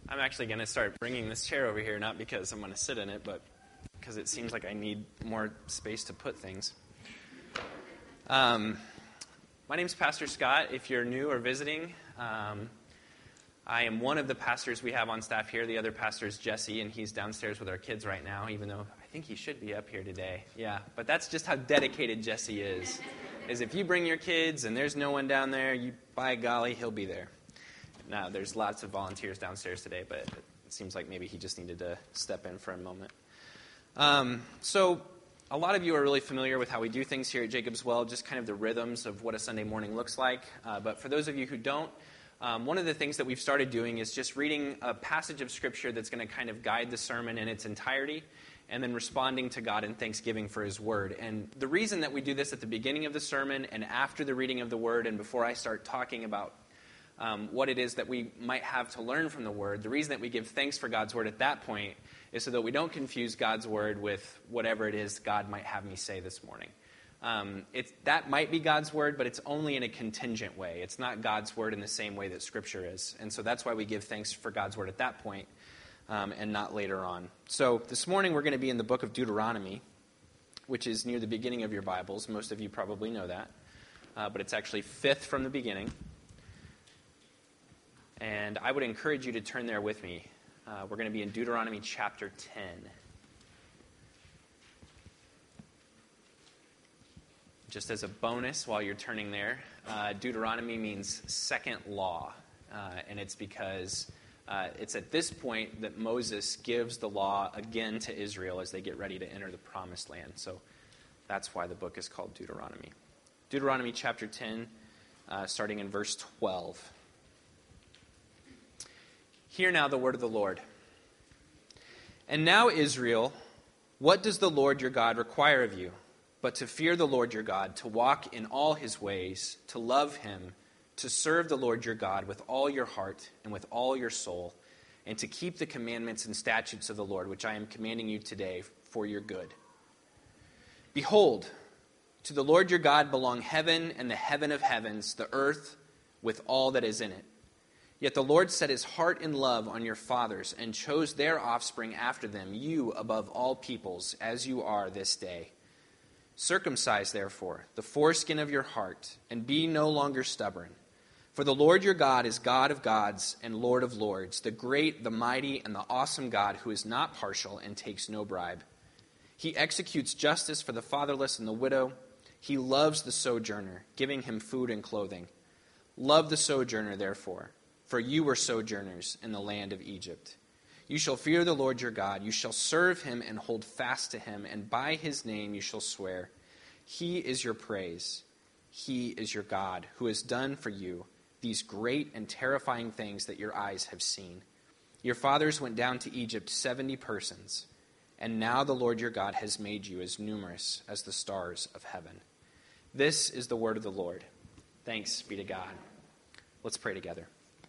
I'm actually going to start bringing this chair over here, not because I'm going to sit in it, but because it seems like I need more space to put things. My name's Pastor Scott. If you're new or visiting, I am one of the pastors we have on staff here. The other pastor is Jesse, and he's downstairs with our kids right now, even though I think he should be up here today. Yeah, but that's just how dedicated Jesse is if you bring your kids and there's no one down there, by golly, he'll be there. Now, there's lots of volunteers downstairs today, but it seems like maybe he just needed to step in for a moment. So a lot of you are really familiar with how we do things here at Jacob's Well, just kind of the rhythms of what a Sunday morning looks like. But for those of you who don't, one of the things that we've started doing is just reading a passage of Scripture that's going to kind of guide the sermon in its entirety, and then responding to God in thanksgiving for His Word. And the reason that we do this at the beginning of the sermon and after the reading of the Word and before I start talking about what it is that we might have to learn from the Word, the reason that we give thanks for God's Word at that point is so that we don't confuse God's Word with whatever it is God might have me say this morning. That might be God's Word, but it's only in a contingent way. It's not God's Word in the same way that Scripture is. And so that's why we give thanks for God's Word at that point and not later on. So this morning we're going to be in the book of Deuteronomy, which is near the beginning of your Bibles. Most of you probably know that. But it's actually fifth from the beginning. And I would encourage you to turn there with me. We're going to be in Deuteronomy chapter 10. Just as a bonus while you're turning there, Deuteronomy means second law. And it's because it's at this point that Moses gives the law again to Israel as they get ready to enter the promised land. So that's why the book is called Deuteronomy. Deuteronomy chapter 10, starting in verse 12. Hear now the word of the Lord. And now, Israel, what does the Lord your God require of you, but to fear the Lord your God, to walk in all His ways, to love Him, to serve the Lord your God with all your heart and with all your soul, and to keep the commandments and statutes of the Lord, which I am commanding you today for your good. Behold, to the Lord your God belong heaven and the heaven of heavens, the earth with all that is in it. Yet the Lord set His heart in love on your fathers and chose their offspring after them, you above all peoples, as you are this day. Circumcise, therefore, the foreskin of your heart, and be no longer stubborn. For the Lord your God is God of gods and Lord of lords, the great, the mighty, and the awesome God who is not partial and takes no bribe. He executes justice for the fatherless and the widow. He loves the sojourner, giving him food and clothing. Love the sojourner, therefore, for you were sojourners in the land of Egypt. You shall fear the Lord your God. You shall serve Him and hold fast to Him, and by His name you shall swear. He is your praise. He is your God, who has done for you these great and terrifying things that your eyes have seen. Your fathers went down to Egypt 70 persons, and now the Lord your God has made you as numerous as the stars of heaven. This is the word of the Lord. Thanks be to God. Let's pray together.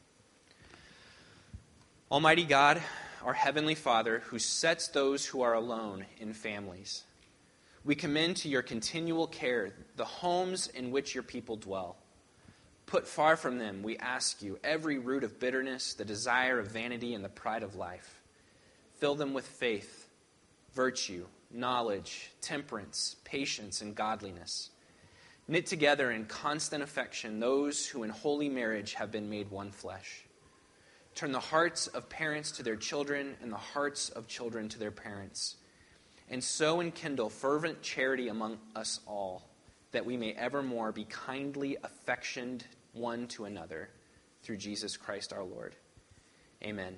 Almighty God, our Heavenly Father, who sets those who are alone in families, we commend to your continual care the homes in which your people dwell. Put far from them, we ask you, every root of bitterness, the desire of vanity, and the pride of life. Fill them with faith, virtue, knowledge, temperance, patience, and godliness. Knit together in constant affection those who in holy marriage have been made one flesh. Turn the hearts of parents to their children and the hearts of children to their parents. And so enkindle fervent charity among us all, that we may evermore be kindly affectioned one to another through Jesus Christ our Lord. Amen.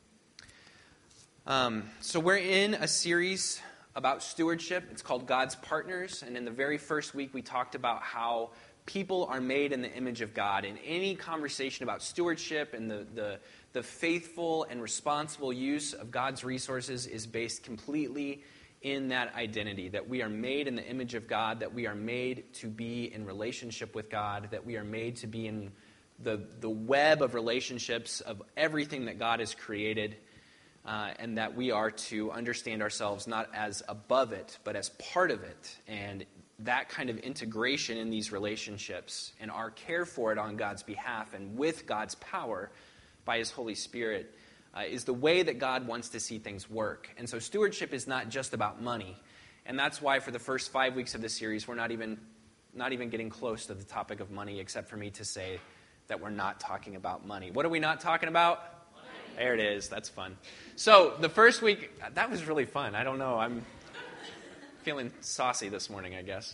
So we're in a series about stewardship. It's called God's Partners. And in the very first week, we talked about how people are made in the image of God. And any conversation about stewardship and the faithful and responsible use of God's resources is based completely in that identity, that we are made in the image of God, that we are made to be in relationship with God, that we are made to be in the web of relationships of everything that God has created, and that we are to understand ourselves not as above it, but as part of it. And that kind of integration in these relationships and our care for it on God's behalf and with God's power by His Holy Spirit is the way that God wants to see things work. And so stewardship is not just about money. And that's why for the first 5 weeks of this series, we're not even getting close to the topic of money, except for me to say that we're not talking about money. What are we not talking about? Money. There it is. That's fun. So the first week, that was really fun. I don't know. I'm feeling saucy this morning, I guess.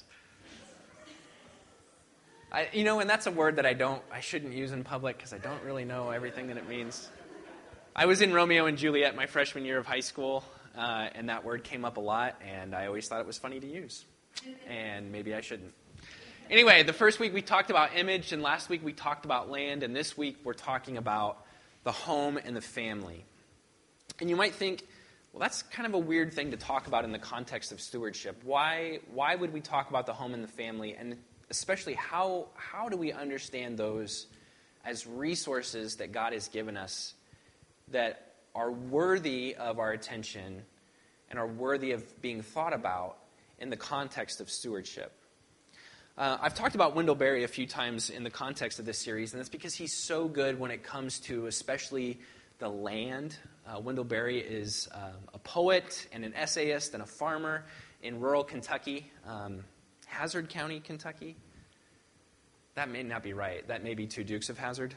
And that's a word that I shouldn't use in public because I don't really know everything that it means. I was in Romeo and Juliet my freshman year of high school, and that word came up a lot, and I always thought it was funny to use. And maybe I shouldn't. Anyway, the first week we talked about image, and last week we talked about land, and this week we're talking about the home and the family. And you might think, well, that's kind of a weird thing to talk about in the context of stewardship. Why would we talk about the home and the family, and especially how do we understand those as resources that God has given us that are worthy of our attention and are worthy of being thought about in the context of stewardship? I've talked about Wendell Berry a few times in the context of this series, and that's because he's so good when it comes to especially the land. Wendell Berry is a poet and an essayist and a farmer in rural Kentucky, Hazard County, Kentucky. That may not be right. That may be two Dukes of Hazzard.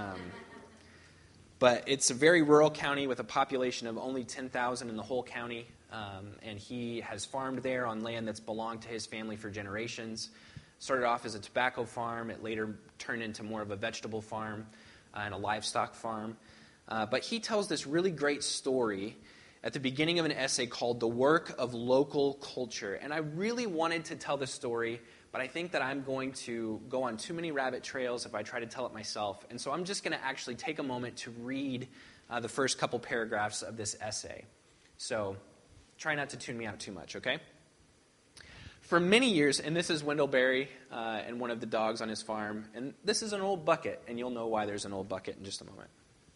But it's a very rural county with a population of only 10,000 in the whole county. And he has farmed there on land that's belonged to his family for generations. Started off as a tobacco farm. It later turned into more of a vegetable farm and a livestock farm. But he tells this really great story at the beginning of an essay called The Work of Local Culture. And I really wanted to tell this story, but I think that I'm going to go on too many rabbit trails if I try to tell it myself. And so I'm just going to actually take a moment to read the first couple paragraphs of this essay. So try not to tune me out too much, okay? For many years, and this is Wendell Berry and one of the dogs on his farm, and this is an old bucket, and you'll know why there's an old bucket in just a moment.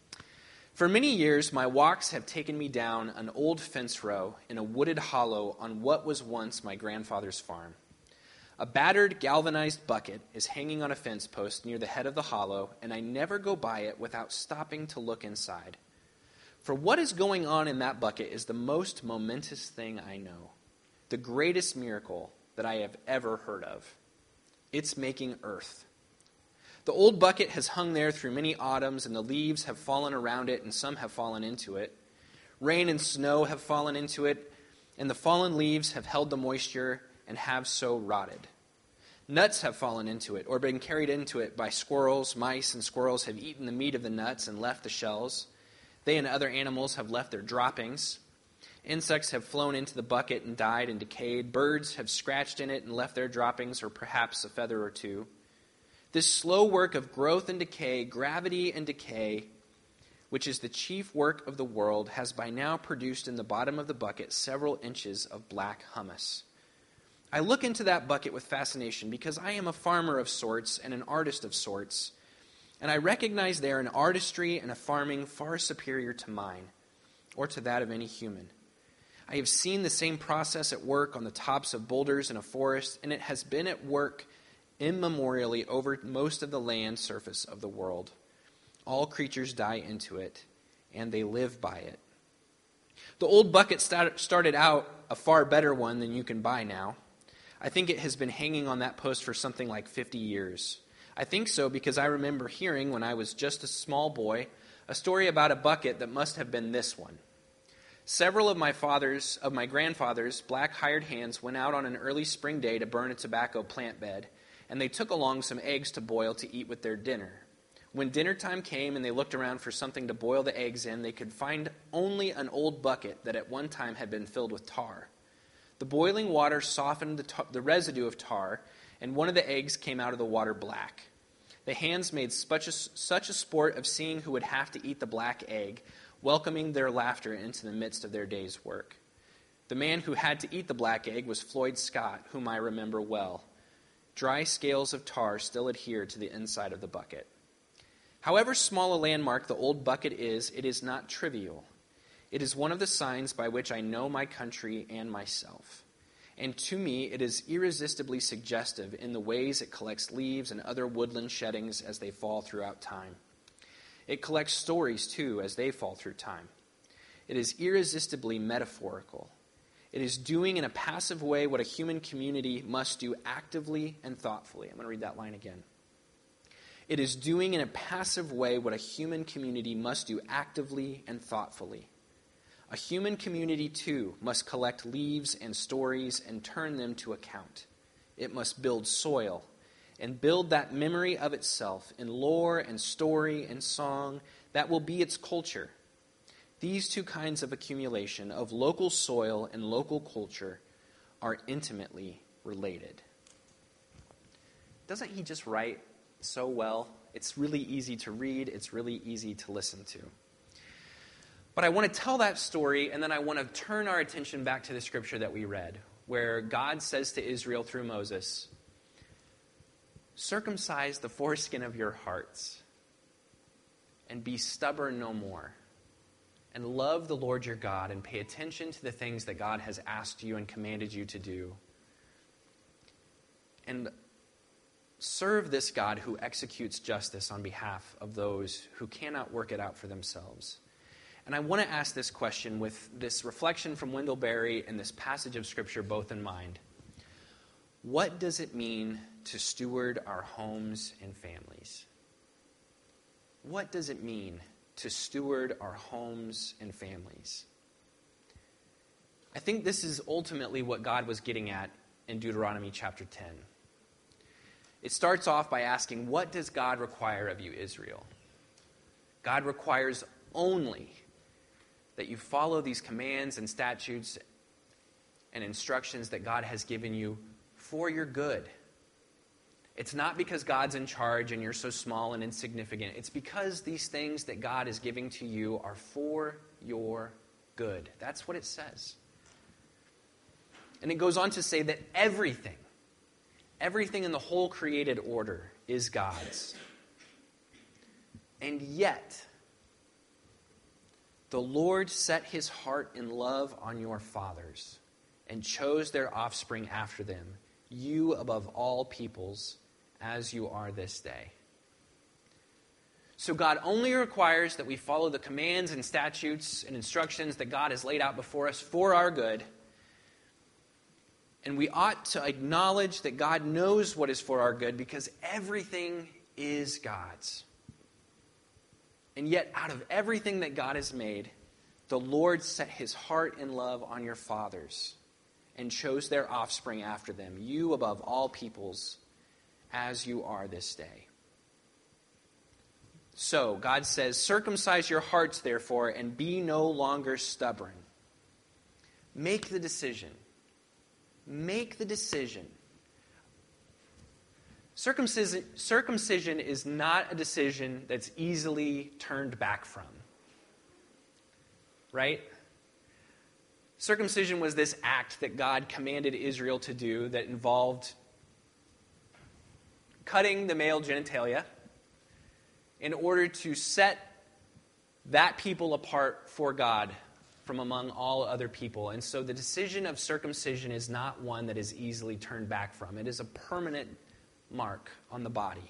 For many years, my walks have taken me down an old fence row in a wooded hollow on what was once my grandfather's farm. A battered, galvanized bucket is hanging on a fence post near the head of the hollow, and I never go by it without stopping to look inside. For what is going on in that bucket is the most momentous thing I know, the greatest miracle that I have ever heard of. It's making earth. The old bucket has hung there through many autumns, and the leaves have fallen around it, and some have fallen into it. Rain and snow have fallen into it, and the fallen leaves have held the moisture and have so rotted. Nuts have fallen into it, or been carried into it by squirrels. Mice and squirrels have eaten the meat of the nuts and left the shells. They and other animals have left their droppings. Insects have flown into the bucket and died and decayed. Birds have scratched in it and left their droppings, or perhaps a feather or two. This slow work of growth and decay, gravity and decay, which is the chief work of the world, has by now produced in the bottom of the bucket several inches of black humus. I look into that bucket with fascination because I am a farmer of sorts and an artist of sorts, and I recognize there an artistry and a farming far superior to mine, or to that of any human. I have seen the same process at work on the tops of boulders in a forest, and it has been at work immemorially over most of the land surface of the world. All creatures die into it, and they live by it. The old bucket started out a far better one than you can buy now. I think it has been hanging on that post for something like 50 years. I think so because I remember hearing when I was just a small boy a story about a bucket that must have been this one. Several of my grandfather's black hired hands went out on an early spring day to burn a tobacco plant bed, and they took along some eggs to boil to eat with their dinner. When dinner time came and they looked around for something to boil the eggs in, they could find only an old bucket that at one time had been filled with tar. The boiling water softened the residue of tar, and one of the eggs came out of the water black. The hands made such a sport of seeing who would have to eat the black egg, welcoming their laughter into the midst of their day's work. The man who had to eat the black egg was Floyd Scott, whom I remember well. Dry scales of tar still adhered to the inside of the bucket. However small a landmark the old bucket is, it is not trivial. It is one of the signs by which I know my country and myself. And to me, it is irresistibly suggestive in the ways it collects leaves and other woodland sheddings as they fall throughout time. It collects stories, too, as they fall through time. It is irresistibly metaphorical. It is doing in a passive way what a human community must do actively and thoughtfully. I'm going to read that line again. It is doing in a passive way what a human community must do actively and thoughtfully. A human community, too, must collect leaves and stories and turn them to account. It must build soil and build that memory of itself in lore and story and song that will be its culture. These two kinds of accumulation of local soil and local culture are intimately related. Doesn't he just write so well? It's really easy to read. It's really easy to listen to. But I want to tell that story, and then I want to turn our attention back to the scripture that we read, where God says to Israel through Moses, "Circumcise the foreskin of your hearts, and be stubborn no more, and love the Lord your God, and pay attention to the things that God has asked you and commanded you to do, and serve this God who executes justice on behalf of those who cannot work it out for themselves." And I want to ask this question with this reflection from Wendell Berry and this passage of Scripture both in mind. What does it mean to steward our homes and families? What does it mean to steward our homes and families? I think this is ultimately what God was getting at in Deuteronomy chapter 10. It starts off by asking, what does God require of you, Israel? God requires only that you follow these commands and statutes and instructions that God has given you for your good. It's not because God's in charge and you're so small and insignificant. It's because these things that God is giving to you are for your good. That's what it says. And it goes on to say that everything in the whole created order is God's. And yet, the Lord set his heart in love on your fathers and chose their offspring after them, you above all peoples, as you are this day. So God only requires that we follow the commands and statutes and instructions that God has laid out before us for our good. And we ought to acknowledge that God knows what is for our good because everything is God's. And yet, out of everything that God has made, the Lord set his heart in love on your fathers and chose their offspring after them, you above all peoples, as you are this day. So, God says, circumcise your hearts, therefore, and be no longer stubborn. Make the decision. Make the decision. Circumcision is not a decision that's easily turned back from. Right? Circumcision was this act that God commanded Israel to do that involved cutting the male genitalia in order to set that people apart for God from among all other people. And so the decision of circumcision is not one that is easily turned back from. It is a permanent mark on the body.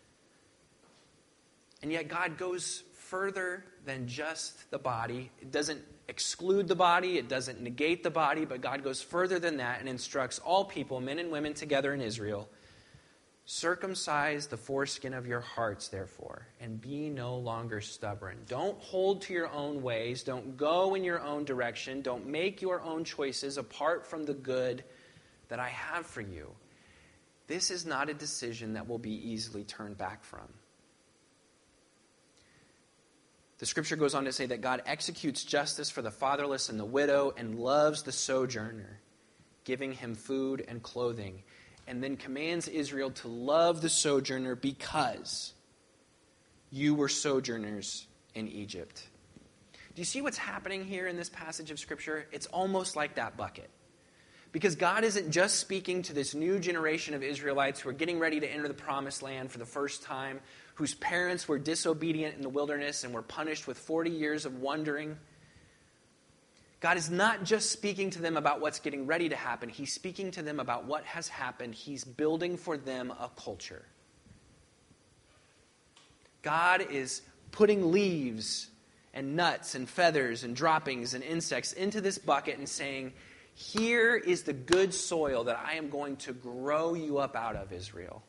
And yet God goes further than just the body. It doesn't exclude the body. It doesn't negate the body. But God goes further than that and instructs all people, men and women together in Israel, circumcise the foreskin of your hearts, therefore, and be no longer stubborn. Don't hold to your own ways. Don't go in your own direction. Don't make your own choices apart from the good that I have for you. This is not a decision that will be easily turned back from. The scripture goes on to say that God executes justice for the fatherless and the widow and loves the sojourner, giving him food and clothing, and then commands Israel to love the sojourner because you were sojourners in Egypt. Do you see what's happening here in this passage of Scripture? It's almost like that bucket. Because God isn't just speaking to this new generation of Israelites who are getting ready to enter the promised land for the first time, whose parents were disobedient in the wilderness and were punished with 40 years of wandering. God is not just speaking to them about what's getting ready to happen. He's speaking to them about what has happened. He's building for them a culture. God is putting leaves and nuts and feathers and droppings and insects into this bucket and saying, here is the good soil that I am going to grow you up out of, Israel.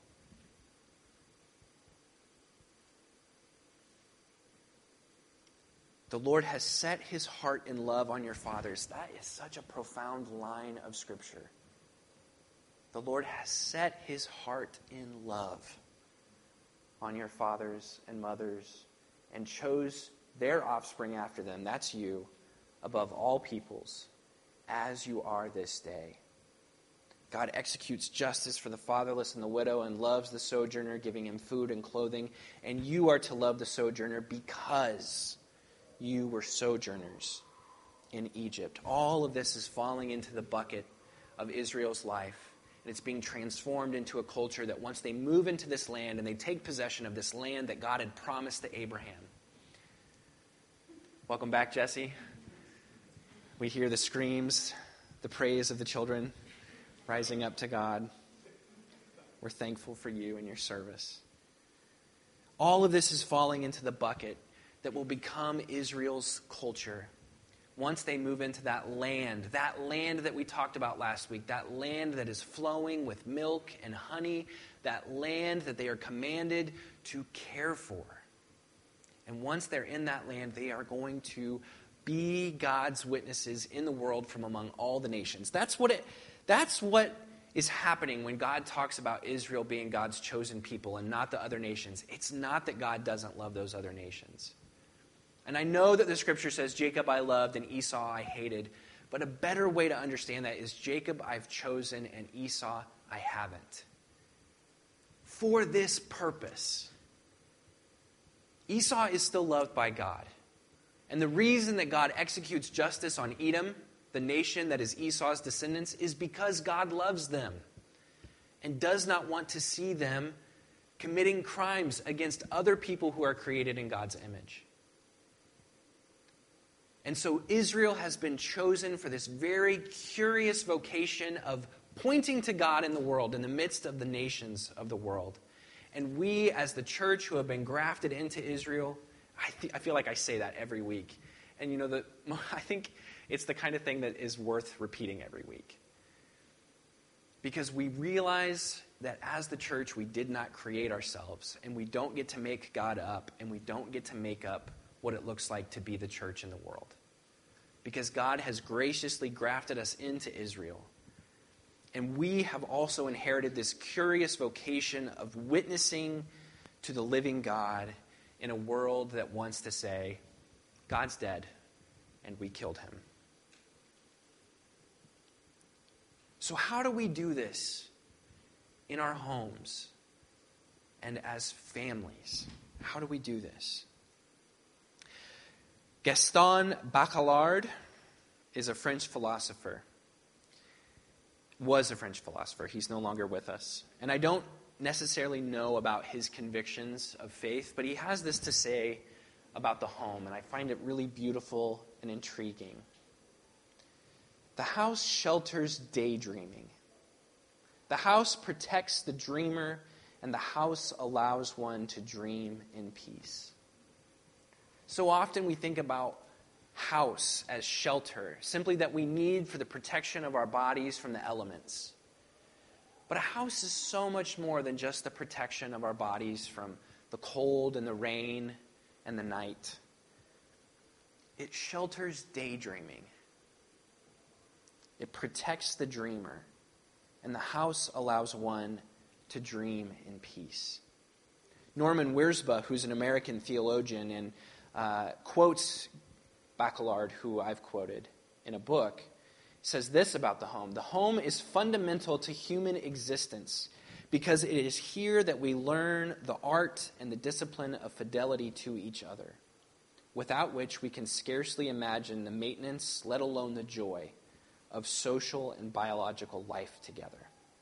The Lord has set his heart in love on your fathers. That is such a profound line of Scripture. The Lord has set his heart in love on your fathers and mothers and chose their offspring after them, that's you, above all peoples, as you are this day. God executes justice for the fatherless and the widow and loves the sojourner, giving him food and clothing. And you are to love the sojourner because you were sojourners in Egypt. All of this is falling into the bucket of Israel's life. And it's being transformed into a culture that once they move into this land and they take possession of this land that God had promised to Abraham. Welcome back, Jesse. We hear the screams, the praise of the children rising up to God. We're thankful for you and your service. All of this is falling into the bucket that will become Israel's culture once they move into that land that we talked about last week, that land that is flowing with milk and honey, that land that they are commanded to care for. And once they're in that land, they are going to be God's witnesses in the world from among all the nations. That's what is happening when God talks about Israel being God's chosen people and not the other nations. It's not that God doesn't love those other nations. And I know that the Scripture says, Jacob I loved and Esau I hated. But a better way to understand that is Jacob I've chosen and Esau I haven't. For this purpose. Esau is still loved by God. And the reason that God executes justice on Edom, the nation that is Esau's descendants, is because God loves them and does not want to see them committing crimes against other people who are created in God's image. And so Israel has been chosen for this very curious vocation of pointing to God in the world, in the midst of the nations of the world. And we, as the church who have been grafted into Israel, I feel like I say that every week. And I think it's the kind of thing that is worth repeating every week. Because we realize that as the church, we did not create ourselves, and we don't get to make God up, and we don't get to make up what it looks like to be the church in the world. Because God has graciously grafted us into Israel. And we have also inherited this curious vocation of witnessing to the living God in a world that wants to say, God's dead, and we killed him. So how do we do this in our homes and as families? How do we do this? Gaston Bachelard is a French philosopher. Was a French philosopher. He's no longer with us. And I don't necessarily know about his convictions of faith, but he has this to say about the home, and I find it really beautiful and intriguing. The house shelters daydreaming. The house protects the dreamer, and the house allows one to dream in peace. So often we think about house as shelter, simply that we need for the protection of our bodies from the elements. But a house is so much more than just the protection of our bodies from the cold and the rain and the night. It shelters daydreaming. It protects the dreamer. And the house allows one to dream in peace. Norman Wirsba, who's an American theologian and quotes Bachelard, who I've quoted in a book, says this about the home. The home is fundamental to human existence because it is here that we learn the art and the discipline of fidelity to each other, without which we can scarcely imagine the maintenance, let alone the joy, of social and biological life together.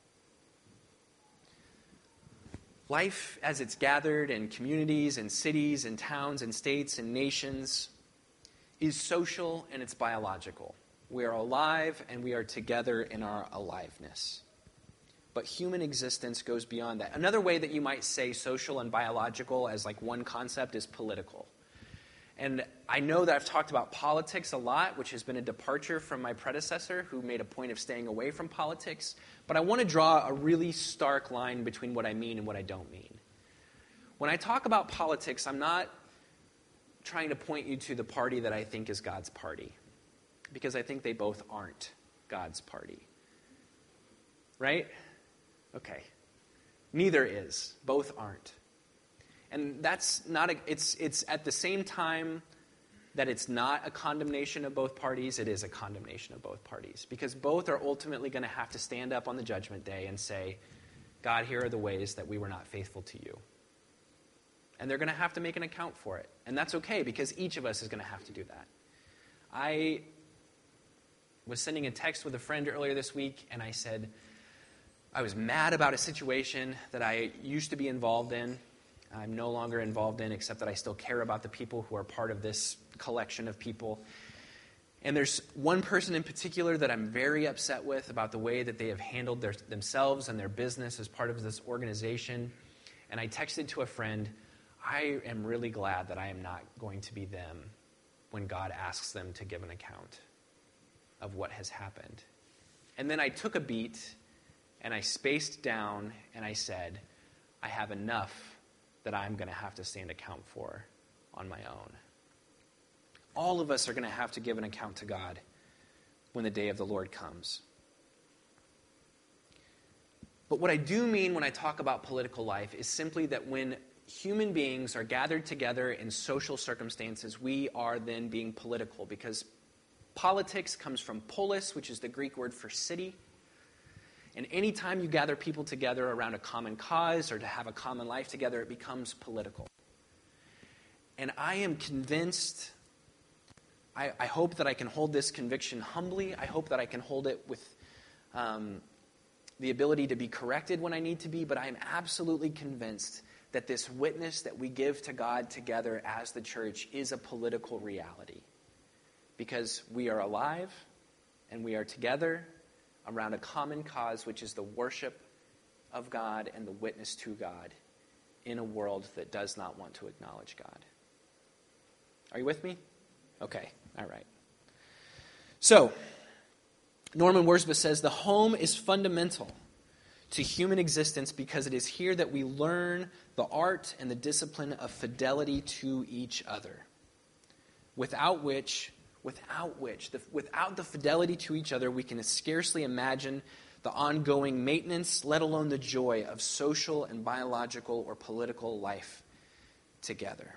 Life as it's gathered in communities and cities and towns and states and nations is social and it's biological. We are alive and we are together in our aliveness. but human existence goes beyond that. Another way that you might say social and biological as like one concept is political. And I know that I've talked about politics a lot, which has been a departure from my predecessor who made a point of staying away from politics. But I want to draw a really stark line between what I mean and what I don't mean. When I talk about politics, I'm not trying to point you to the party that I think is God's party, because I think they both aren't God's party. Right? Okay. Neither is. Both aren't. And that's not it's at the same time that it's not a condemnation of both parties, it is a condemnation of both parties. Because both are ultimately going to have to stand up on the judgment day and say, God, here are the ways that we were not faithful to you. And they're going to have to make an account for it. And that's okay, because each of us is going to have to do that. I was sending a text with a friend earlier this week, and I said, I was mad about a situation that I used to be involved in. I'm no longer involved in, except that I still care about the people who are part of this collection of people. And there's one person in particular that I'm very upset with about the way that they have handled themselves and their business as part of this organization. And I texted to a friend, I am really glad that I am not going to be them when God asks them to give an account of what has happened. And then I took a beat and I spaced down and I said, I have enough that I'm going to have to stand account for on my own. All of us are going to have to give an account to God when the day of the Lord comes. But what I do mean when I talk about political life is simply that when human beings are gathered together in social circumstances, we are then being political, because politics comes from polis, which is the Greek word for city. And anytime you gather people together around a common cause or to have a common life together, it becomes political. And I am convinced, I hope that I can hold this conviction humbly. I hope that I can hold it with the ability to be corrected when I need to be, but I am absolutely convinced that this witness that we give to God together as the church is a political reality. Because we are alive and we are together around a common cause, which is the worship of God and the witness to God in a world that does not want to acknowledge God. Are you with me? Okay, all right. So, Norman Worsbeth says, the home is fundamental to human existence because it is here that we learn the art and the discipline of fidelity to each other, without the fidelity to each other, we can scarcely imagine the ongoing maintenance, let alone the joy of social and biological or political life together.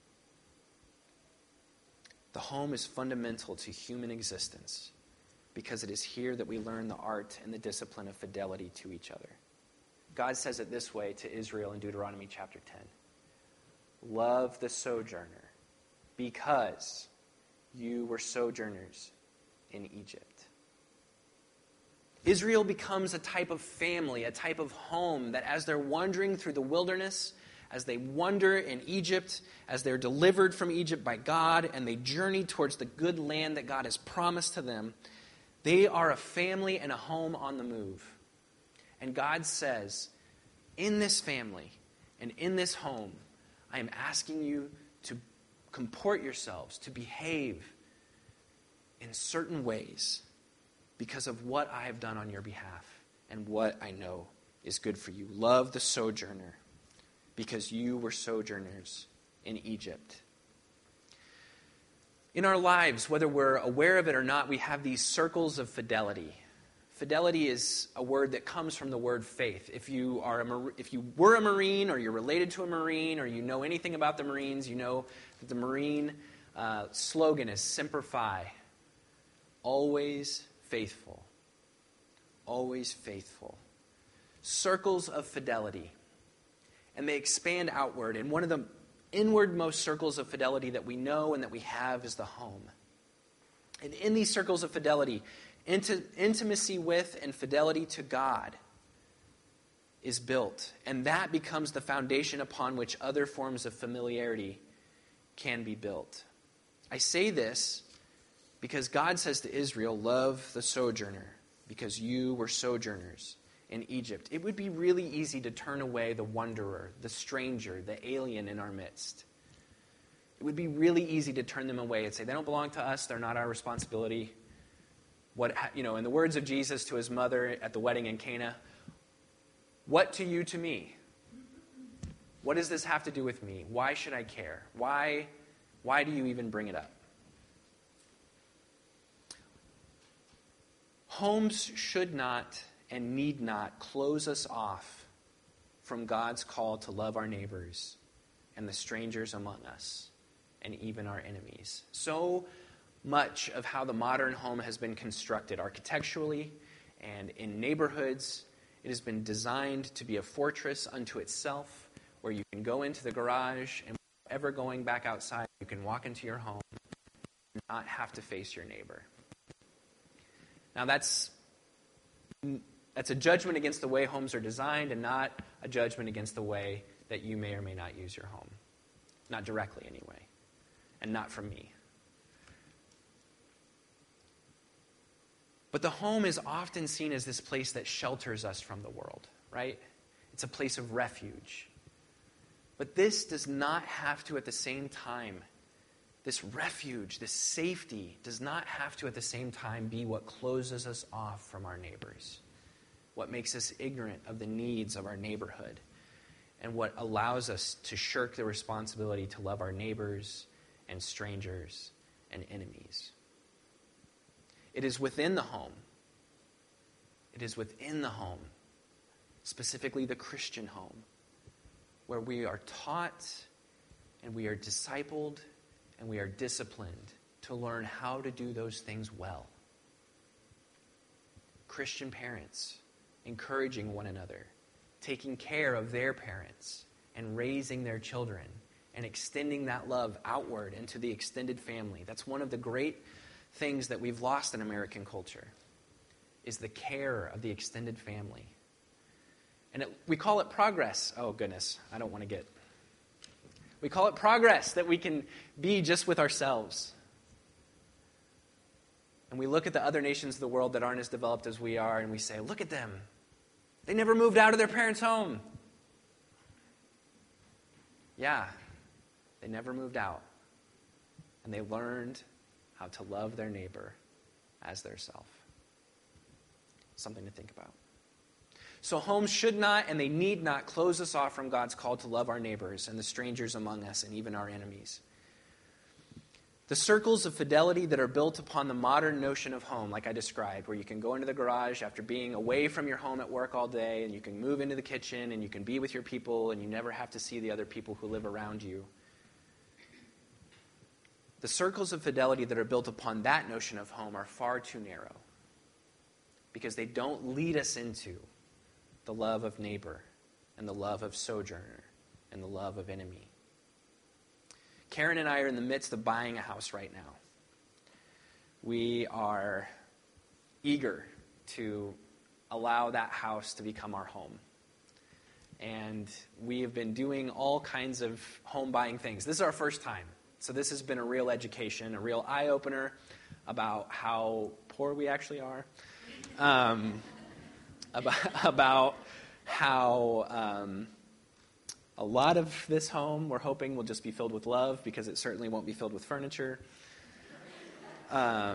The home is fundamental to human existence because it is here that we learn the art and the discipline of fidelity to each other. God says it this way to Israel in Deuteronomy chapter 10. Love the sojourner because you were sojourners in Egypt. Israel becomes a type of family, a type of home that as they're wandering through the wilderness, as they wander in Egypt, as they're delivered from Egypt by God, and they journey towards the good land that God has promised to them, they are a family and a home on the move. And God says, in this family and in this home, I am asking you to comport yourselves, to behave in certain ways because of what I have done on your behalf and what I know is good for you. Love the sojourner because you were sojourners in Egypt. In our lives, whether we're aware of it or not, we have these circles of fidelity. Fidelity is a word that comes from the word faith. If you were a Marine or you're related to a Marine or you know anything about the Marines, you know that the Marine slogan is Semper Fi, always faithful. Always faithful. Circles of fidelity. And they expand outward. And one of the inwardmost circles of fidelity that we know and that we have is the home. And in these circles of fidelity, intimacy with and fidelity to God is built. And that becomes the foundation upon which other forms of familiarity can be built. I say this because God says to Israel, love the sojourner, because you were sojourners in Egypt, it would be really easy to turn away the wanderer, the stranger, the alien in our midst. It would be really easy to turn them away and say, they don't belong to us, they're not our responsibility. In the words of Jesus to his mother at the wedding in Cana, what to you to me? What does this have to do with me? Why should I care? Why do you even bring it up? Homes should not and need not close us off from God's call to love our neighbors and the strangers among us and even our enemies. So much of how the modern home has been constructed architecturally and in neighborhoods, it has been designed to be a fortress unto itself where you can go into the garage and without ever going back outside, you can walk into your home and not have to face your neighbor. Now that's a judgment against the way homes are designed and not a judgment against the way that you may or may not use your home. Not directly anyway, and not from me. But the home is often seen as this place that shelters us from the world, right? It's a place of refuge. But this does not have to at the same time, this refuge, this safety, does not have to at the same time be what closes us off from our neighbors, what makes us ignorant of the needs of our neighborhood, and what allows us to shirk the responsibility to love our neighbors and strangers and enemies. It is within the home. It is within the home, specifically the Christian home, where we are taught and we are discipled and we are disciplined to learn how to do those things well. Christian parents encouraging one another, taking care of their parents and raising their children and extending that love outward into the extended family. That's one of the great things that we've lost in American culture, is the care of the extended family. And we call it progress. Oh, goodness, I don't want to get... We call it progress, that we can be just with ourselves. And we look at the other nations of the world that aren't as developed as we are, and we say, look at them. They never moved out of their parents' home. Yeah, they never moved out. And they learned how to love their neighbor as their self. Something to think about. So homes should not and they need not close us off from God's call to love our neighbors and the strangers among us and even our enemies. The circles of fidelity that are built upon the modern notion of home, like I described, where you can go into the garage after being away from your home at work all day, and you can move into the kitchen, and you can be with your people, and you never have to see the other people who live around you. The circles of fidelity that are built upon that notion of home are far too narrow, because they don't lead us into the love of neighbor and the love of sojourner and the love of enemy. Karen and I are in the midst of buying a house right now. We are eager to allow that house to become our home. And we have been doing all kinds of home buying things. This is our first time. So this has been a real education, a real eye-opener about how poor we actually are. About how a lot of this home we're hoping will just be filled with love, because it certainly won't be filled with furniture. But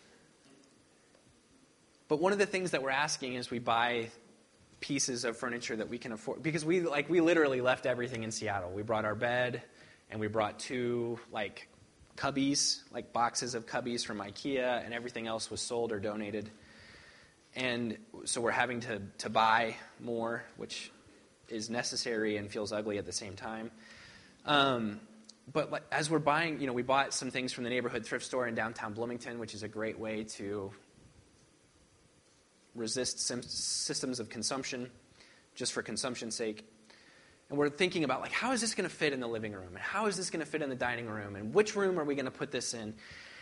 one of the things that we're asking is we buy pieces of furniture that we can afford, because we literally left everything in Seattle. We brought our bed, and we brought 2 cubbies, boxes of cubbies from IKEA, and everything else was sold or donated. And so we're having to buy more, which is necessary and feels ugly at the same time. But as we're buying, we bought some things from the neighborhood thrift store in downtown Bloomington, which is a great way to resist systems of consumption, just for consumption's sake. And we're thinking about, how is this going to fit in the living room? And how is this going to fit in the dining room? And which room are we going to put this in?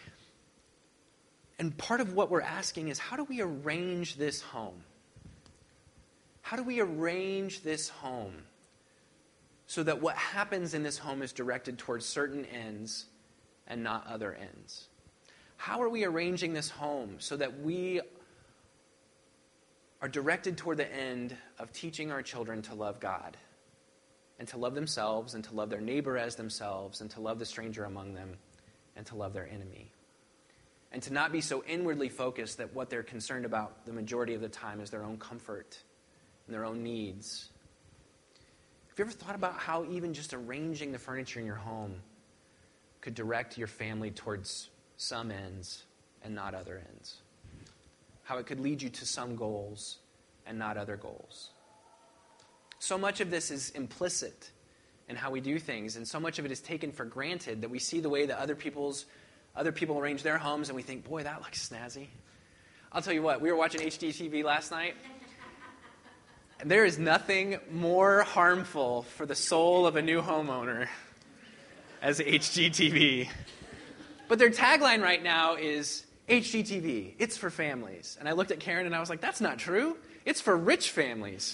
And part of what we're asking is, how do we arrange this home? How do we arrange this home so that what happens in this home is directed towards certain ends and not other ends? How are we arranging this home so that we are directed toward the end of teaching our children to love God and to love themselves and to love their neighbor as themselves and to love the stranger among them and to love their enemy. And to not be so inwardly focused that what they're concerned about the majority of the time is their own comfort and their own needs. Have you ever thought about how even just arranging the furniture in your home could direct your family towards some ends and not other ends? How it could lead you to some goals and not other goals. So much of this is implicit in how we do things, and so much of it is taken for granted that we see the way that other people arrange their homes and we think, boy, that looks snazzy. I'll tell you what, we were watching HGTV last night, and there is nothing more harmful for the soul of a new homeowner as HGTV. But their tagline right now is, HGTV, it's for families. And I looked at Karen and I was like, that's not true. It's for rich families.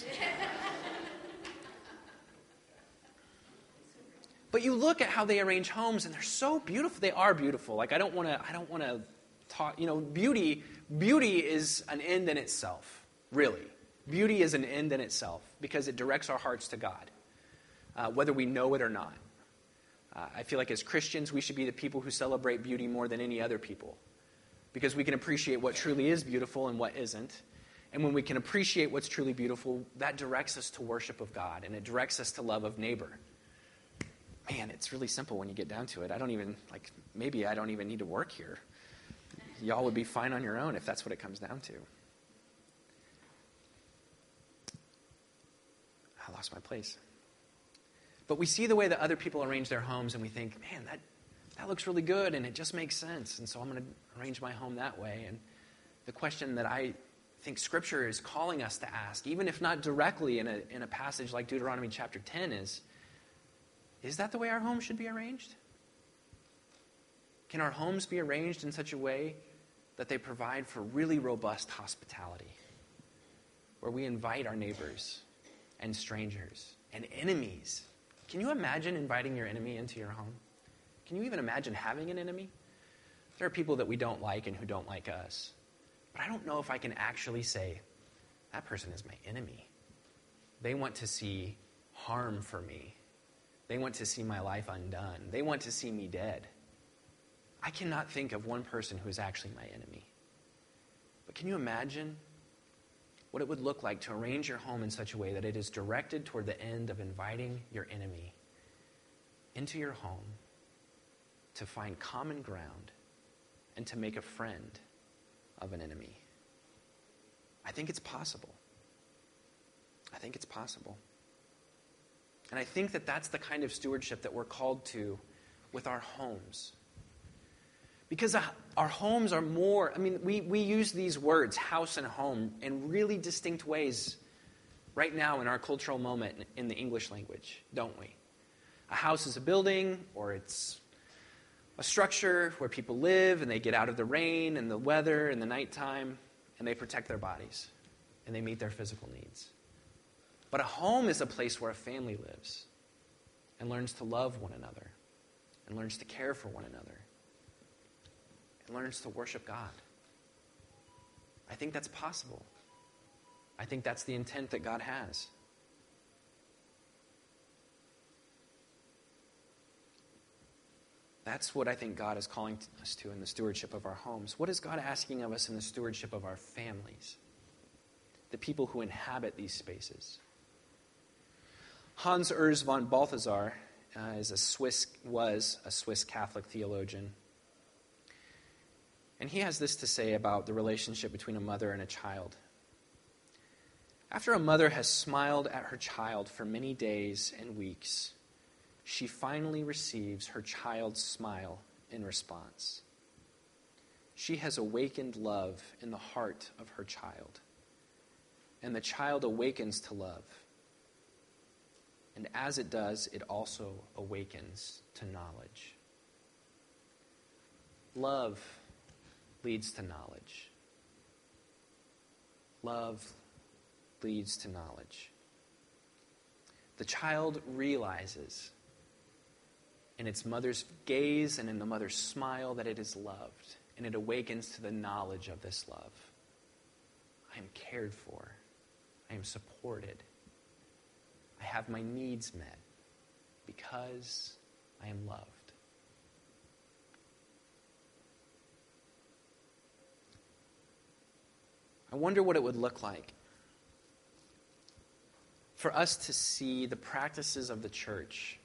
But you look at how they arrange homes and they're so beautiful. They are beautiful. Like I don't want to talk, beauty is an end in itself, really. Beauty is an end in itself because it directs our hearts to God, whether we know it or not. I feel like as Christians, we should be the people who celebrate beauty more than any other people, because we can appreciate what truly is beautiful and what isn't. And when we can appreciate what's truly beautiful, that directs us to worship of God, and it directs us to love of neighbor. Man, it's really simple when you get down to it. Maybe I don't even need to work here. Y'all would be fine on your own if that's what it comes down to. I lost my place. But we see the way that other people arrange their homes, and we think, man, that looks really good, and it just makes sense, and so I'm going to arrange my home that way. And the question that I think Scripture is calling us to ask, even if not directly in a passage like Deuteronomy chapter 10, is that the way our homes should be arranged? Can our homes be arranged in such a way that they provide for really robust hospitality, where we invite our neighbors and strangers and enemies? Can you imagine inviting your enemy into your home? Can you even imagine having an enemy? There are people that we don't like and who don't like us. But I don't know if I can actually say, that person is my enemy. They want to see harm for me. They want to see my life undone. They want to see me dead. I cannot think of one person who is actually my enemy. But can you imagine what it would look like to arrange your home in such a way that it is directed toward the end of inviting your enemy into your home to find common ground and to make a friend of an enemy? I think it's possible. I think it's possible. And I think that that's the kind of stewardship that we're called to with our homes. Because our homes are more, we use these words, house and home, in really distinct ways right now in our cultural moment in the English language, don't we? A house is a building, or it's a structure where people live and they get out of the rain and the weather and the nighttime, and they protect their bodies and they meet their physical needs. But a home is a place where a family lives and learns to love one another and learns to care for one another and learns to worship God. I think that's possible. I think that's the intent that God has. That's what I think God is calling us to in the stewardship of our homes. What is God asking of us in the stewardship of our families? The people who inhabit these spaces. Hans Urs von Balthasar was a Swiss Catholic theologian. And he has this to say about the relationship between a mother and a child. After a mother has smiled at her child for many days and weeks, she finally receives her child's smile in response. She has awakened love in the heart of her child, and the child awakens to love. And as it does, it also awakens to knowledge. Love leads to knowledge. Love leads to knowledge. The child realizes in its mother's gaze and in the mother's smile that it is loved, and it awakens to the knowledge of this love. I am cared for. I am supported. I have my needs met because I am loved. I wonder what it would look like for us to see the practices of the church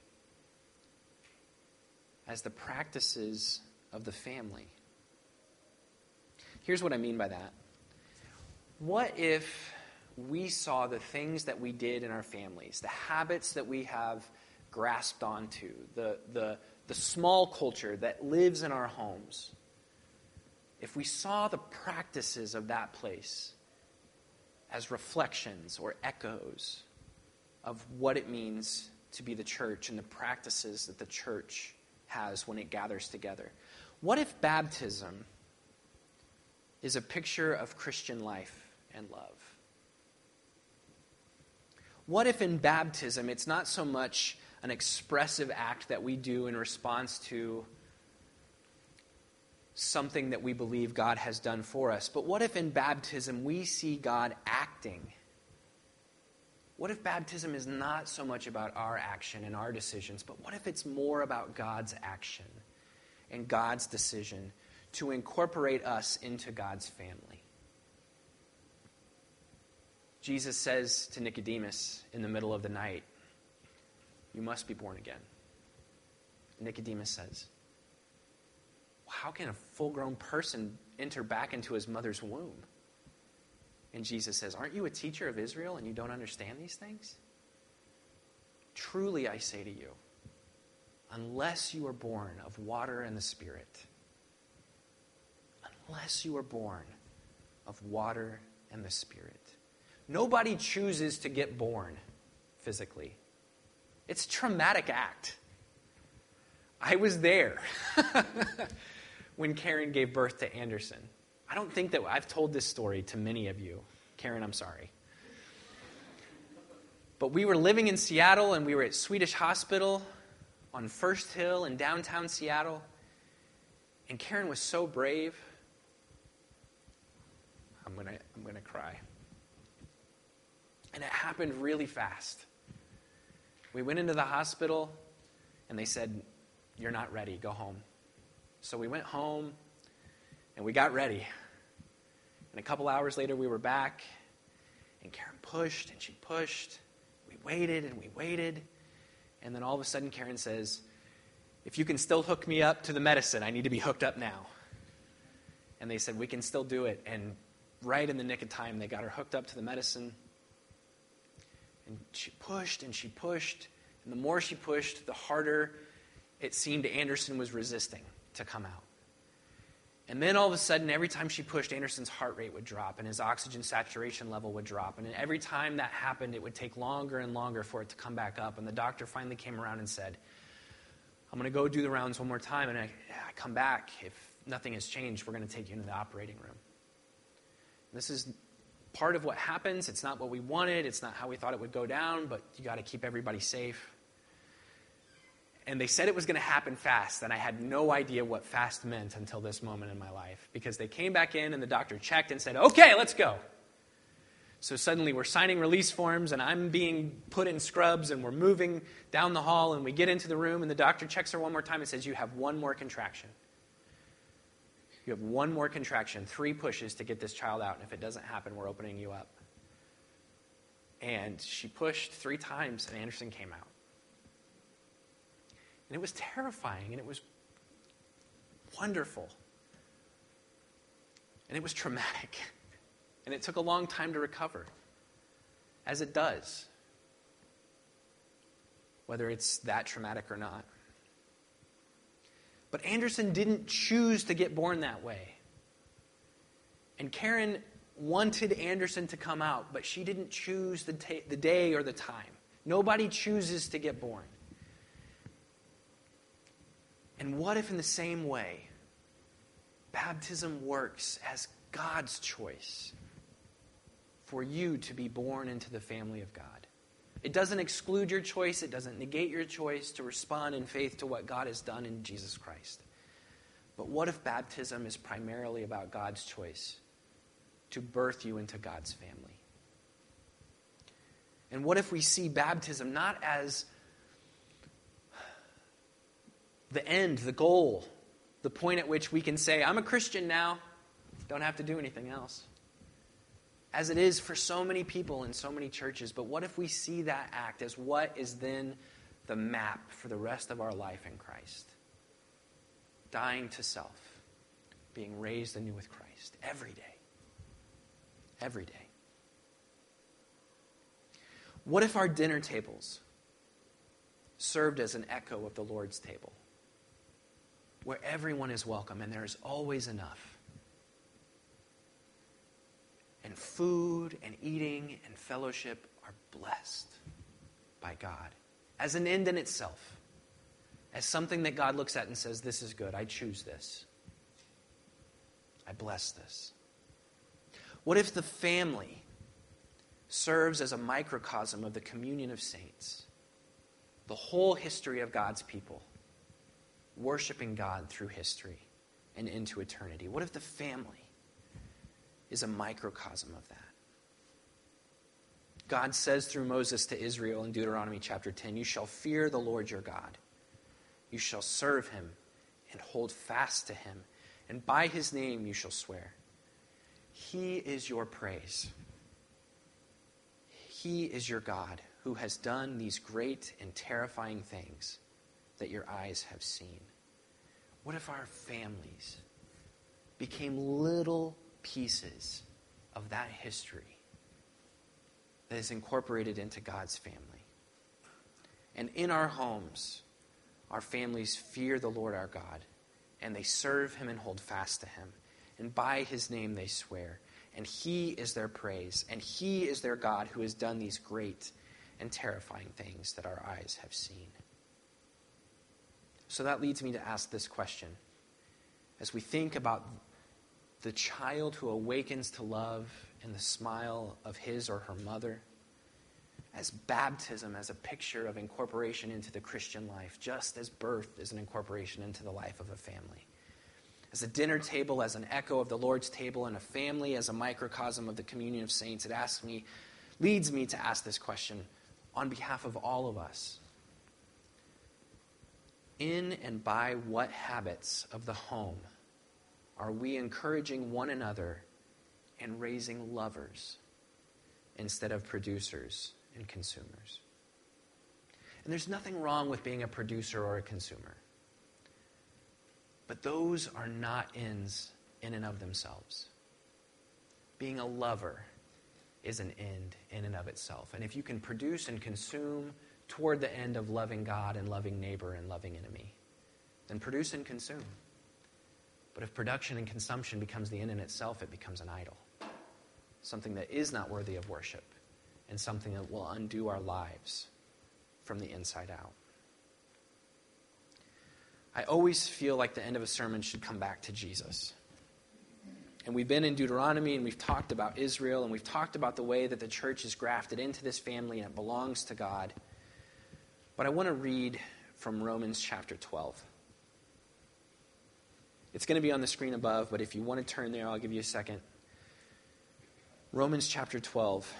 as the practices of the family. Here's what I mean by that. What if we saw the things that we did in our families, the habits that we have grasped onto, the small culture that lives in our homes, if we saw the practices of that place as reflections or echoes of what it means to be the church and the practices that the church has when it gathers together. What if baptism is a picture of Christian life and love? What if in baptism it's not so much an expressive act that we do in response to something that we believe God has done for us, but what if in baptism we see God acting? What if baptism is not so much about our action and our decisions, but what if it's more about God's action and God's decision to incorporate us into God's family? Jesus says to Nicodemus in the middle of the night, "You must be born again." Nicodemus says, "How can a full-grown person enter back into his mother's womb?" And Jesus says, "Aren't you a teacher of Israel and you don't understand these things? Truly I say to you, unless you are born of water and the Spirit, unless you are born of water and the Spirit." Nobody chooses to get born physically. It's a traumatic act. I was there when Karen gave birth to Anderson. I don't think that I've told this story to many of you. Karen, I'm sorry. But we were living in Seattle, and we were at Swedish Hospital on First Hill in downtown Seattle. And Karen was so brave. I'm gonna cry. And it happened really fast. We went into the hospital, and they said, "You're not ready. Go home." So we went home, and we got ready. And a couple hours later, we were back, and Karen pushed, and she pushed. We waited, and we waited. And then all of a sudden, Karen says, "If you can still hook me up to the medicine, I need to be hooked up now." And they said, "We can still do it." And right in the nick of time, they got her hooked up to the medicine. And she pushed, and she pushed. And the more she pushed, the harder it seemed Anderson was resisting to come out. And then all of a sudden, every time she pushed, Anderson's heart rate would drop and his oxygen saturation level would drop. And every time that happened, it would take longer and longer for it to come back up. And the doctor finally came around and said, "I'm going to go do the rounds one more time, and I come back. If nothing has changed, we're going to take you into the operating room." This is part of what happens. It's not what we wanted. It's not how we thought it would go down, but you got to keep everybody safe. And they said it was going to happen fast, and I had no idea what fast meant until this moment in my life, because they came back in and the doctor checked and said, "Okay, let's go." So suddenly we're signing release forms, and I'm being put in scrubs, and we're moving down the hall, and we get into the room, and the doctor checks her one more time and says, "You have one more contraction. You have one more contraction, 3 pushes to get this child out, and if it doesn't happen, we're opening you up." And she pushed 3 times, and Anderson came out. And it was terrifying, and it was wonderful. And it was traumatic. And it took a long time to recover, as it does, whether it's that traumatic or not. But Anderson didn't choose to get born that way. And Karen wanted Anderson to come out, but she didn't choose the day or the time. Nobody chooses to get born. And what if in the same way, baptism works as God's choice for you to be born into the family of God? It doesn't exclude your choice. It doesn't negate your choice to respond in faith to what God has done in Jesus Christ. But what if baptism is primarily about God's choice to birth you into God's family? And what if we see baptism not as the end, the goal, the point at which we can say, I'm a Christian now, don't have to do anything else, as it is for so many people in so many churches. But what if we see that act as what is then the map for the rest of our life in Christ? Dying to self, being raised anew with Christ every day. Every day. What if our dinner tables served as an echo of the Lord's table, where everyone is welcome and there is always enough? And food and eating and fellowship are blessed by God as an end in itself, as something that God looks at and says, this is good, I choose this. I bless this. What if the family serves as a microcosm of the communion of saints, the whole history of God's people, worshiping God through history and into eternity? What if the family is a microcosm of that? God says through Moses to Israel in Deuteronomy chapter 10, you shall fear the Lord your God. You shall serve him and hold fast to him, and by his name you shall swear. He is your praise. He is your God who has done these great and terrifying things that your eyes have seen. What if our families became little pieces of that history that is incorporated into God's family? And in our homes, our families fear the Lord our God, and they serve him and hold fast to him. And by his name they swear. And he is their praise. And he is their God who has done these great and terrifying things that our eyes have seen. So that leads me to ask this question. As we think about the child who awakens to love in the smile of his or her mother, as baptism as a picture of incorporation into the Christian life, just as birth is an incorporation into the life of a family. As a dinner table, as an echo of the Lord's table, and a family as a microcosm of the communion of saints, it leads me to ask this question on behalf of all of us. In and by what habits of the home are we encouraging one another and raising lovers instead of producers and consumers? And there's nothing wrong with being a producer or a consumer. But those are not ends in and of themselves. Being a lover is an end in and of itself. And if you can produce and consume toward the end of loving God and loving neighbor and loving enemy, then produce and consume. But if production and consumption becomes the end in itself, it becomes an idol. Something that is not worthy of worship, and something that will undo our lives from the inside out. I always feel like the end of a sermon should come back to Jesus. And we've been in Deuteronomy, and we've talked about Israel, and we've talked about the way that the church is grafted into this family and it belongs to God. But I want to read from Romans chapter 12. It's going to be on the screen above, but if you want to turn there, I'll give you a second. Romans chapter 12,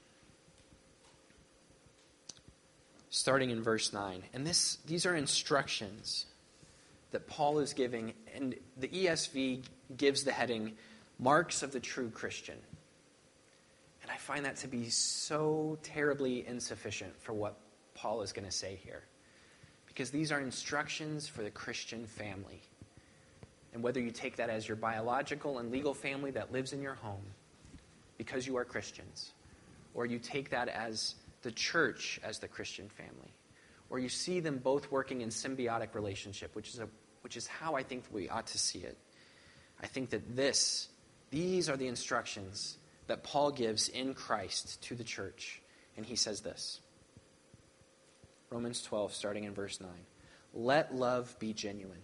starting in verse 9. And these are instructions that Paul is giving, and the ESV gives the heading, Marks of the True Christian. And I find that to be so terribly insufficient for what Paul is going to say here. Because these are instructions for the Christian family. And whether you take that as your biological and legal family that lives in your home because you are Christians, or you take that as the church as the Christian family, or you see them both working in symbiotic relationship, which is how I think we ought to see it. I think that these are the instructions that Paul gives in Christ to the church. And he says this. Romans 12, starting in verse 9. Let love be genuine.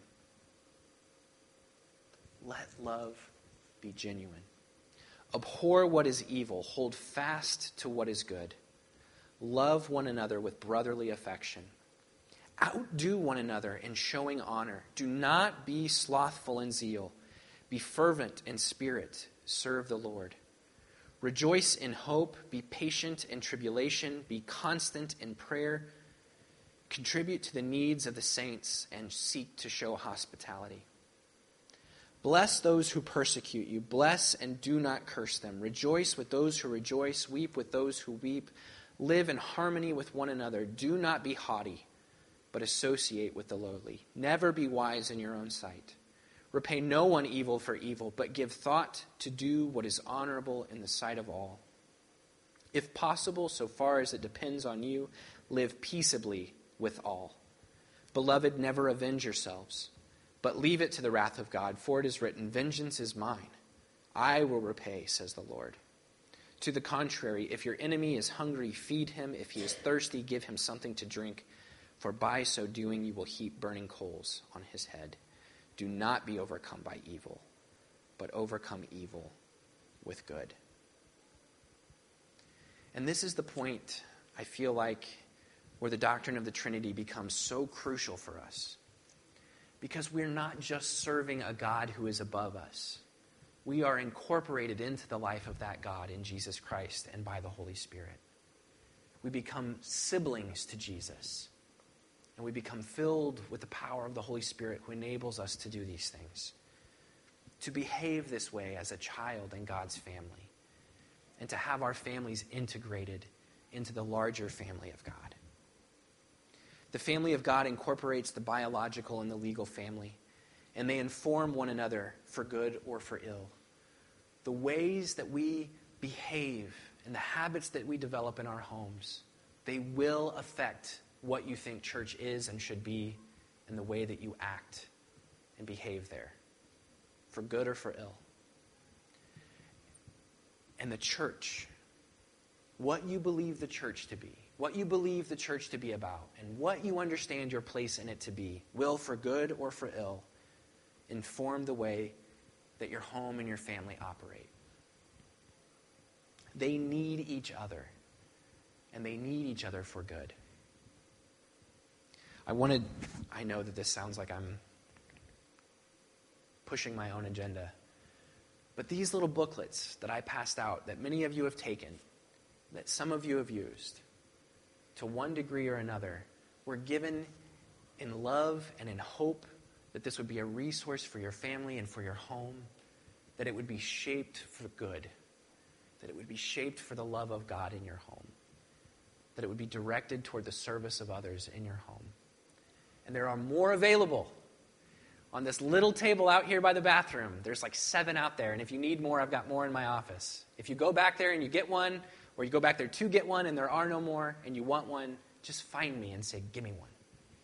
Let love be genuine. Abhor what is evil. Hold fast to what is good. Love one another with brotherly affection. Outdo one another in showing honor. Do not be slothful in zeal. Be fervent in spirit. Serve the Lord. Rejoice in hope, be patient in tribulation, be constant in prayer, contribute to the needs of the saints, and seek to show hospitality. Bless those who persecute you. Bless and do not curse them. Rejoice with those who rejoice. Weep with those who weep. Live in harmony with one another. Do not be haughty, but associate with the lowly. Never be wise in your own sight. Repay no one evil for evil, but give thought to do what is honorable in the sight of all. If possible, so far as it depends on you, live peaceably with all. Beloved, never avenge yourselves, but leave it to the wrath of God, for it is written, "Vengeance is mine. I will repay," says the Lord. To the contrary, if your enemy is hungry, feed him. If he is thirsty, give him something to drink, for by so doing you will heap burning coals on his head. Do not be overcome by evil, but overcome evil with good. And this is the point, I feel like, where the doctrine of the Trinity becomes so crucial for us. Because we're not just serving a God who is above us. We are incorporated into the life of that God in Jesus Christ and by the Holy Spirit. We become siblings to Jesus. And we become filled with the power of the Holy Spirit who enables us to do these things. To behave this way as a child in God's family. And to have our families integrated into the larger family of God. The family of God incorporates the biological and the legal family. And they inform one another for good or for ill. The ways that we behave and the habits that we develop in our homes, they will affect what you think church is and should be, and the way that you act and behave there, for good or for ill. And the church, what you believe the church to be, what you believe the church to be about, and what you understand your place in it to be, will, for good or for ill, inform the way that your home and your family operate. They need each other, and they need each other for good. I know that this sounds like I'm pushing my own agenda, but these little booklets that I passed out, that many of you have taken, that some of you have used, to one degree or another, were given in love and in hope that this would be a resource for your family and for your home, that it would be shaped for good, that it would be shaped for the love of God in your home, that it would be directed toward the service of others in your home. And there are more available on this little table out here by the bathroom. There's like 7 out there, and if you need more, I've got more in my office. If you go back there and you get one, or you go back there to get one and there are no more, and you want one, just find me and say, "Give me one."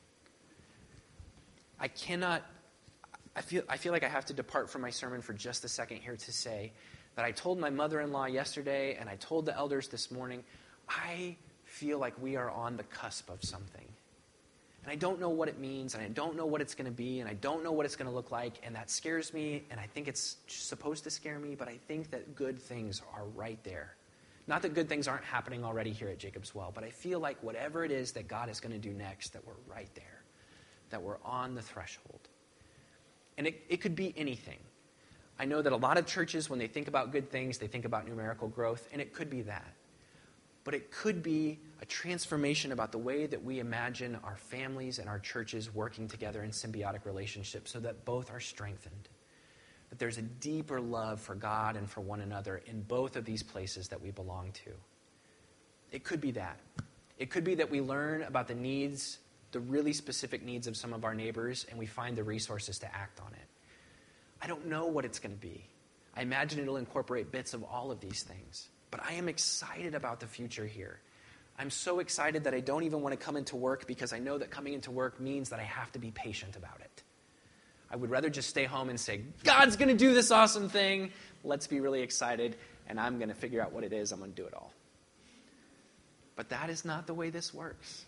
I feel like I have to depart from my sermon for just a second here to say that I told my mother-in-law yesterday, and I told the elders this morning, I feel like we are on the cusp of something. And I don't know what it means, and I don't know what it's going to be, and I don't know what it's going to look like, and that scares me, and I think it's supposed to scare me, but I think that good things are right there. Not that good things aren't happening already here at Jacob's Well, but I feel like whatever it is that God is going to do next, that we're right there, that we're on the threshold. And it could be anything. I know that a lot of churches, when they think about good things, they think about numerical growth, and it could be that. But it could be a transformation about the way that we imagine our families and our churches working together in symbiotic relationships so that both are strengthened. That there's a deeper love for God and for one another in both of these places that we belong to. It could be that. It could be that we learn about the needs, the really specific needs of some of our neighbors, and we find the resources to act on it. I don't know what it's going to be. I imagine it'll incorporate bits of all of these things. But I am excited about the future here. I'm so excited that I don't even want to come into work because I know that coming into work means that I have to be patient about it. I would rather just stay home and say, God's going to do this awesome thing. Let's be really excited, and I'm going to figure out what it is. I'm going to do it all. But that is not the way this works.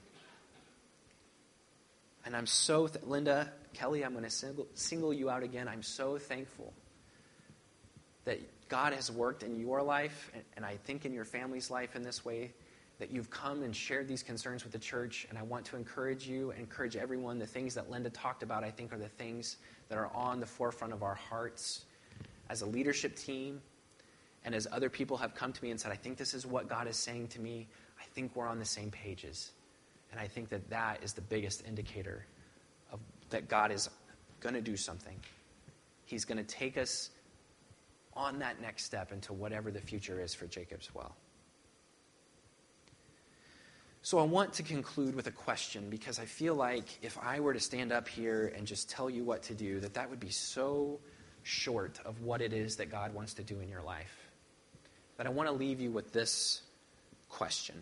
And I'm so, Linda, Kelly, I'm going to single you out again. I'm so thankful that God has worked in your life, and I think in your family's life in this way, that you've come and shared these concerns with the church, and I want to encourage you, encourage everyone. The things that Linda talked about, I think, are the things that are on the forefront of our hearts as a leadership team And as other people have come to me and said, I think this is what God is saying to me, I think we're on the same pages. And I think that that is the biggest indicator of that God is going to do something. He's going to take us on that next step into whatever the future is for Jacob's Well. So I want to conclude with a question, because I feel like if I were to stand up here and just tell you what to do, that would be so short of what it is that God wants to do in your life. But I want to leave you with this question.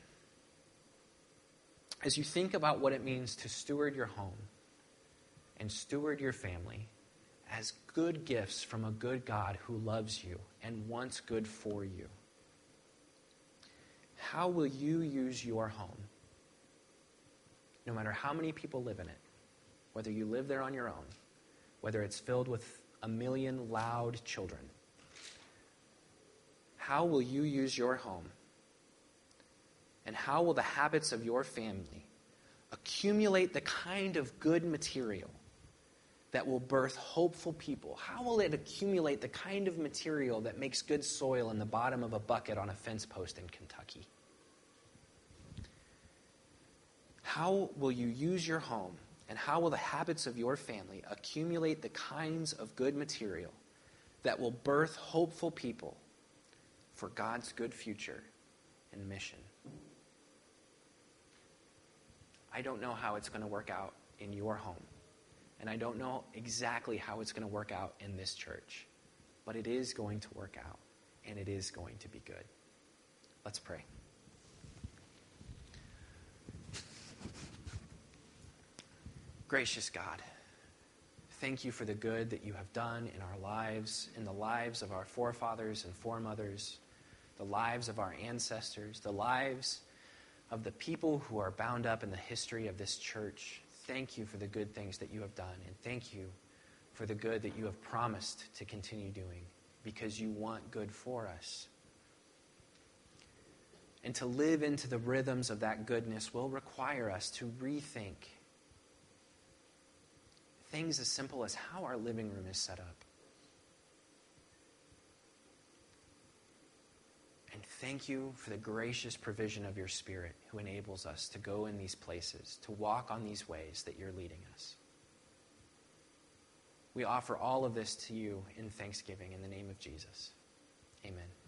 As you think about what it means to steward your home and steward your family as good gifts from a good God who loves you and wants good for you, how will you use your home? No matter how many people live in it, whether you live there on your own, whether it's filled with a million loud children, how will you use your home? And how will the habits of your family accumulate the kind of good material that will birth hopeful people? How will it accumulate the kind of material that makes good soil in the bottom of a bucket on a fence post in Kentucky? How will you use your home, and how will the habits of your family accumulate the kinds of good material that will birth hopeful people for God's good future and mission? I don't know how it's going to work out in your home, and I don't know exactly how it's going to work out in this church, but it is going to work out, and it is going to be good. Let's pray. Gracious God, thank you for the good that you have done in our lives, in the lives of our forefathers and foremothers, the lives of our ancestors, the lives of the people who are bound up in the history of this church. Thank you for the good things that you have done, and thank you for the good that you have promised to continue doing, because you want good for us. And to live into the rhythms of that goodness will require us to rethink things as simple as how our living room is set up. And thank you for the gracious provision of your Spirit who enables us to go in these places, to walk on these ways that you're leading us. We offer all of this to you in thanksgiving in the name of Jesus. Amen.